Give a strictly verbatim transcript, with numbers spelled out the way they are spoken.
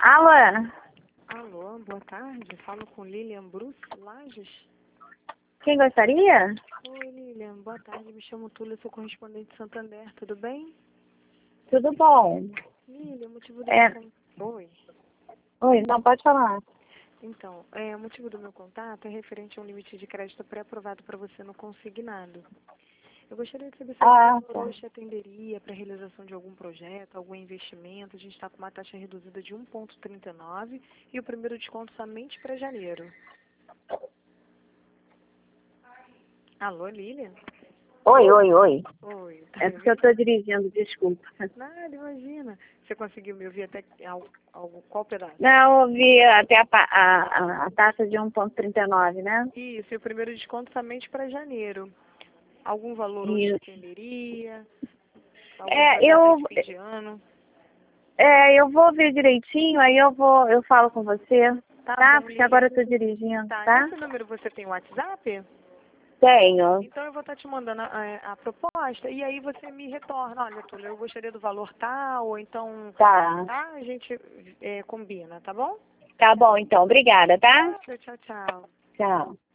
Alô? Alô, boa tarde. Falo com Lilian Bruce Lages. Quem gostaria? Oi, Lilian. Boa tarde. Me chamo Túlia, sou correspondente de Santander. Tudo bem? Tudo bom? Lilian, o motivo do É. meu con- Oi. Oi, não, pode falar. Então, é, o motivo do meu contato é referente a um limite de crédito pré-aprovado para você no consignado. Eu gostaria de saber se Ah, algum valor tá. te atenderia para a realização de algum projeto, algum investimento. A gente está com uma taxa reduzida de um vírgula trinta e nove e o primeiro desconto somente para janeiro. Alô, Lilian? Oi, oi, oi. Oi, tá É me porque eu ouvindo? tô dirigindo, desculpa. Nada, imagina. Você conseguiu me ouvir até al- algo, qual pedaço? Não, eu vi até a, pa- a, a, a taxa de um vírgula trinta e nove, né? Isso, e o primeiro desconto somente para janeiro. Algum valor hoje te Isso. atenderia? Algum É, projeto eu, de fim de ano? é, eu vou ver direitinho, aí eu vou, eu falo com você, Tá tá? bom, Porque agora eu Lilian. tô dirigindo, Tá, tá? nesse número você tem WhatsApp? Tenho. Então eu vou estar te mandando a, a- a proposta e aí você me retorna. Olha, Túlio, eu gostaria do valor tal, ou então, Tá. tá? A gente é, combina, tá bom? Tá bom, então. Obrigada, tá? Tchau, tchau, tchau. Tchau.